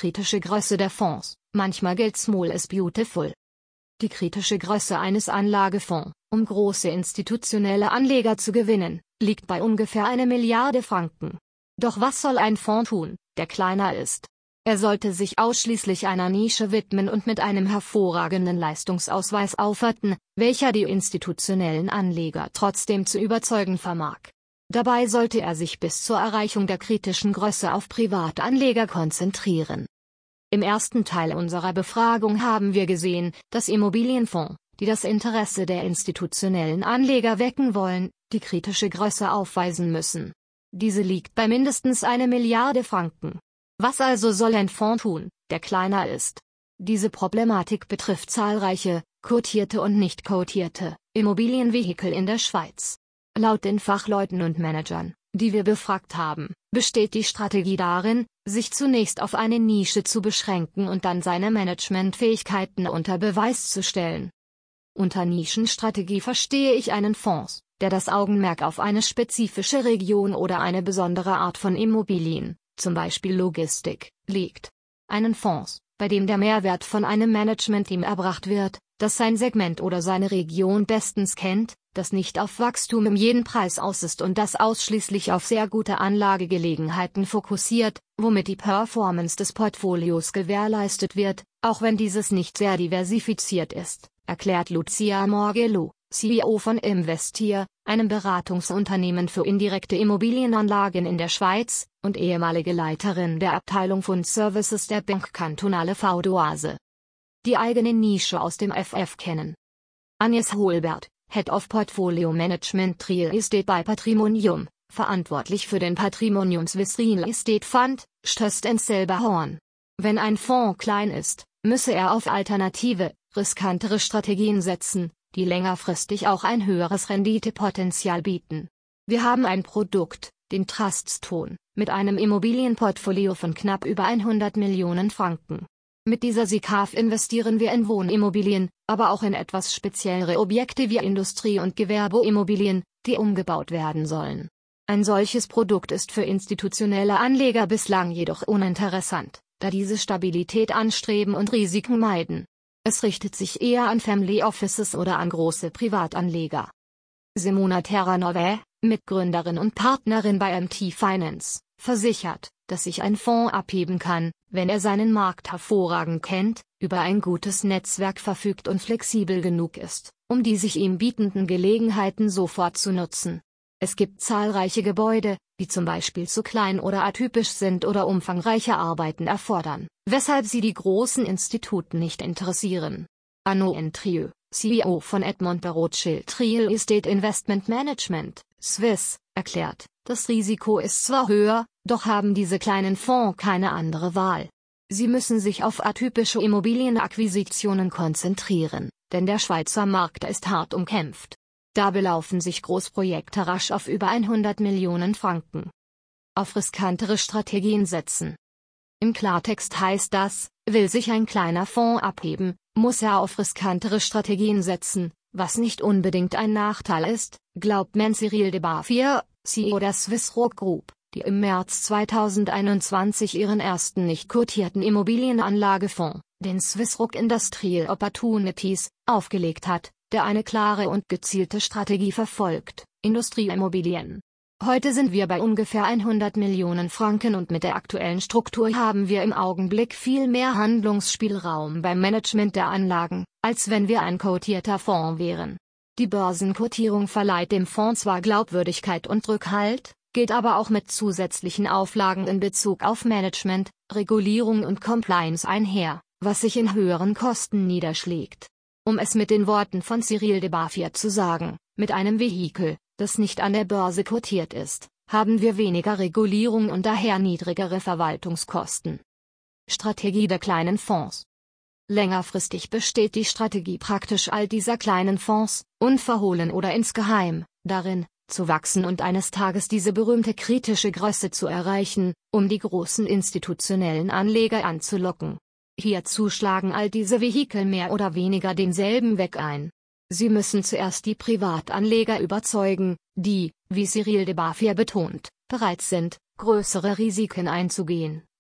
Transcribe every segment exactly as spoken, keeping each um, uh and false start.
kritische Größe der Fonds, manchmal gilt Small is Beautiful. Die kritische Größe eines Anlagefonds, um große institutionelle Anleger zu gewinnen, liegt bei ungefähr einer Milliarde Franken. Doch was soll ein Fonds tun, der kleiner ist? Er sollte sich ausschließlich einer Nische widmen und mit einem hervorragenden Leistungsausweis aufwarten, welcher die institutionellen Anleger trotzdem zu überzeugen vermag. Dabei sollte er sich bis zur Erreichung der kritischen Größe auf Privatanleger konzentrieren. Im ersten Teil unserer Befragung haben wir gesehen, dass Immobilienfonds, die das Interesse der institutionellen Anleger wecken wollen, die kritische Größe aufweisen müssen. Diese liegt bei mindestens einer Milliarde Franken. Was also soll ein Fonds tun, der kleiner ist? Diese Problematik betrifft zahlreiche, kotierte und nicht kotierte, Immobilienvehikel in der Schweiz. Laut den Fachleuten und Managern, die wir befragt haben, besteht die Strategie darin, sich zunächst auf eine Nische zu beschränken und dann seine Managementfähigkeiten unter Beweis zu stellen. Unter Nischenstrategie verstehe ich einen Fonds, der das Augenmerk auf eine spezifische Region oder eine besondere Art von Immobilien, zum Beispiel Logistik, legt. Einen Fonds, bei dem der Mehrwert von einem Managementteam erbracht wird, das sein Segment oder seine Region bestens kennt, das nicht auf Wachstum um jeden Preis aus ist und das ausschließlich auf sehr gute Anlagegelegenheiten fokussiert, womit die Performance des Portfolios gewährleistet wird, auch wenn dieses nicht sehr diversifiziert ist, erklärt Lucia Morgello, C E O von Investier, einem Beratungsunternehmen für indirekte Immobilienanlagen in der Schweiz, und ehemalige Leiterin der Abteilung Fund Services der Banque Cantonale Vaudoise. Die eigene Nische aus dem F F kennen. Agnes Holbert, Head of Portfolio Management Real Estate bei Patrimonium, verantwortlich für den Patrimonium Swiss Real Estate Fund, stößt ins selbe Horn. Wenn ein Fonds klein ist, müsse er auf alternative, riskantere Strategien setzen, die längerfristig auch ein höheres Renditepotenzial bieten. Wir haben ein Produkt, den Truststone, mit einem Immobilienportfolio von knapp über hundert Millionen Franken. Mit dieser S I C A F investieren wir in Wohnimmobilien, aber auch in etwas speziellere Objekte wie Industrie- und Gewerbeimmobilien, die umgebaut werden sollen. Ein solches Produkt ist für institutionelle Anleger bislang jedoch uninteressant, da diese Stabilität anstreben und Risiken meiden. Es richtet sich eher an Family Offices oder an große Privatanleger. Simona Terranova, Mitgründerin und Partnerin bei M T Finance, versichert, dass sich ein Fonds abheben kann, wenn er seinen Markt hervorragend kennt, über ein gutes Netzwerk verfügt und flexibel genug ist, um die sich ihm bietenden Gelegenheiten sofort zu nutzen. Es gibt zahlreiche Gebäude, die zum Beispiel zu klein oder atypisch sind oder umfangreiche Arbeiten erfordern, weshalb sie die großen Instituten nicht interessieren. Arnaud Entrieux, C E O von Edmond de Rothschild Real Estate Investment Management, Swiss, erklärt, das Risiko ist zwar höher, doch haben diese kleinen Fonds keine andere Wahl. Sie müssen sich auf atypische Immobilienakquisitionen konzentrieren, denn der Schweizer Markt ist hart umkämpft. Da belaufen sich Großprojekte rasch auf über hundert Millionen Franken. Auf riskantere Strategien setzen. Im Klartext heißt das, will sich ein kleiner Fonds abheben, muss er auf riskantere Strategien setzen, was nicht unbedingt ein Nachteil ist, glaubt Cyril Debaffier, C E O der Swissrock Group, die im März zweitausendeinundzwanzig ihren ersten nicht kotierten Immobilienanlagefonds, den Swissrock Industrial Opportunities, aufgelegt hat, der eine klare und gezielte Strategie verfolgt, Industrieimmobilien. Heute sind wir bei ungefähr hundert Millionen Franken und mit der aktuellen Struktur haben wir im Augenblick viel mehr Handlungsspielraum beim Management der Anlagen, als wenn wir ein kotierter Fonds wären. Die Börsenkotierung verleiht dem Fonds zwar Glaubwürdigkeit und Rückhalt, geht aber auch mit zusätzlichen Auflagen in Bezug auf Management, Regulierung und Compliance einher, was sich in höheren Kosten niederschlägt. Um es mit den Worten von Cyril Debaffier zu sagen, mit einem Vehikel, das nicht an der Börse kotiert ist, haben wir weniger Regulierung und daher niedrigere Verwaltungskosten. Strategie der kleinen Fonds. Längerfristig besteht die Strategie praktisch all dieser kleinen Fonds, unverhohlen oder insgeheim, darin, zu wachsen und eines Tages diese berühmte kritische Größe zu erreichen, um die großen institutionellen Anleger anzulocken. Hierzu schlagen all diese Vehikel mehr oder weniger denselben Weg ein. Sie müssen zuerst die Privatanleger überzeugen, die, wie Cyril Debaffier betont, bereit sind, größere Risiken einzugehen,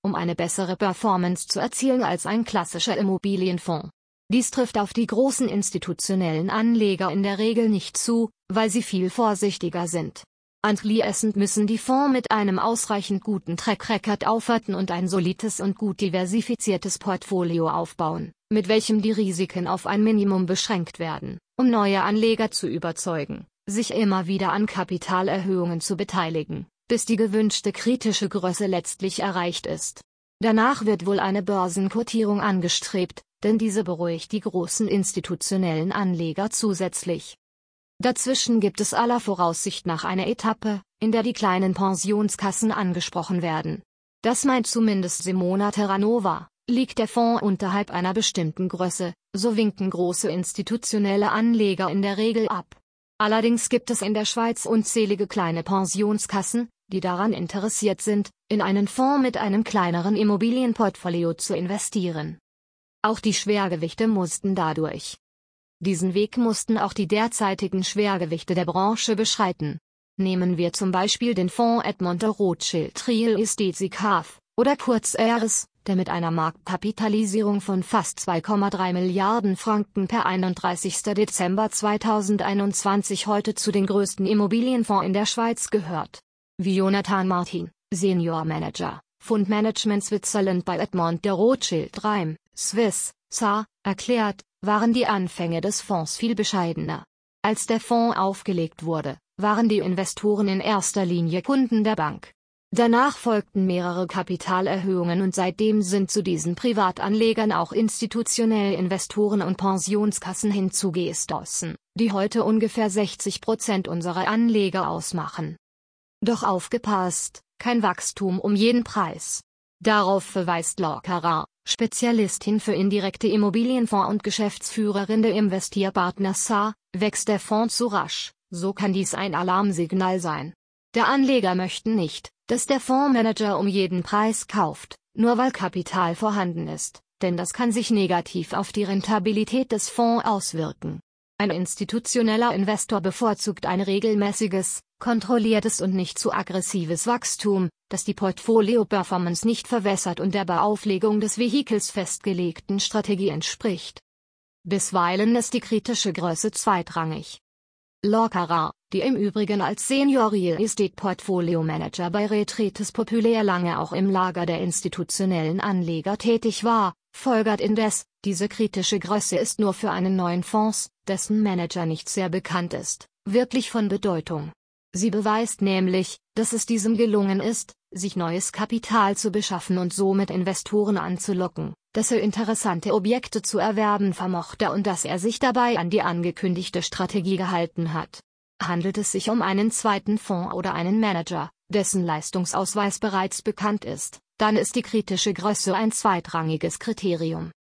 um eine bessere Performance zu erzielen als ein klassischer Immobilienfonds. Dies trifft auf die großen institutionellen Anleger in der Regel nicht zu, weil sie viel vorsichtiger sind. Anschließend müssen die Fonds mit einem ausreichend guten Track Record aufwarten und ein solides und gut diversifiziertes Portfolio aufbauen, mit welchem die Risiken auf ein Minimum beschränkt werden, um neue Anleger zu überzeugen, sich immer wieder an Kapitalerhöhungen zu beteiligen, bis die gewünschte kritische Größe letztlich erreicht ist. Danach wird wohl eine Börsenkotierung angestrebt, denn diese beruhigt die großen institutionellen Anleger zusätzlich. Dazwischen gibt es aller Voraussicht nach eine Etappe, in der die kleinen Pensionskassen angesprochen werden. Das meint zumindest Simona Terranova. Liegt der Fonds unterhalb einer bestimmten Größe, so winken große institutionelle Anleger in der Regel ab. Allerdings gibt es in der Schweiz unzählige kleine Pensionskassen, die daran interessiert sind, in einen Fonds mit einem kleineren Immobilienportfolio zu investieren. Auch die Schwergewichte mussten dadurch. Diesen Weg mussten auch die derzeitigen Schwergewichte der Branche beschreiten. Nehmen wir zum Beispiel den Fonds Edmond de Rothschild Real Estate S I C A F, oder kurz E R S, der mit einer Marktkapitalisierung von fast zwei Komma drei Milliarden Franken per einunddreißigsten Dezember zweitausendeinundzwanzig heute zu den größten Immobilienfonds in der Schweiz gehört. Wie Jonathan Martin, Senior Manager, Fundmanagement Switzerland bei Edmond de Rothschild Reim, Swiss, S A, erklärt, waren die Anfänge des Fonds viel bescheidener. Als der Fonds aufgelegt wurde, waren die Investoren in erster Linie Kunden der Bank. Danach folgten mehrere Kapitalerhöhungen und seitdem sind zu diesen Privatanlegern auch institutionelle Investoren und Pensionskassen hinzugestoßen, die heute ungefähr sechzig Prozent unserer Anleger ausmachen. Doch aufgepasst, kein Wachstum um jeden Preis. Darauf verweist Laure Caron, Spezialistin für indirekte Immobilienfonds und Geschäftsführerin der Investierpartners S A, wächst der Fonds zu rasch, so kann dies ein Alarmsignal sein. Der Anleger möchte nicht, dass der Fondsmanager um jeden Preis kauft, nur weil Kapital vorhanden ist, denn das kann sich negativ auf die Rentabilität des Fonds auswirken. Ein institutioneller Investor bevorzugt ein regelmäßiges, kontrolliertes und nicht zu aggressives Wachstum, das die Portfolio-Performance nicht verwässert und der bei Auflegung des Vehikels festgelegten Strategie entspricht. Bisweilen ist die kritische Größe zweitrangig. Laure Caron, die im Übrigen als Senior Real Estate Portfolio Manager bei Retraites Populaire lange auch im Lager der institutionellen Anleger tätig war, folgert indes, diese kritische Größe ist nur für einen neuen Fonds, dessen Manager nicht sehr bekannt ist, wirklich von Bedeutung. Sie beweist nämlich, dass es diesem gelungen ist, sich neues Kapital zu beschaffen und somit Investoren anzulocken, dass er interessante Objekte zu erwerben vermochte und dass er sich dabei an die angekündigte Strategie gehalten hat. Handelt es sich um einen zweiten Fonds oder einen Manager, dessen Leistungsausweis bereits bekannt ist, dann ist die kritische Größe ein zweitrangiges Kriterium.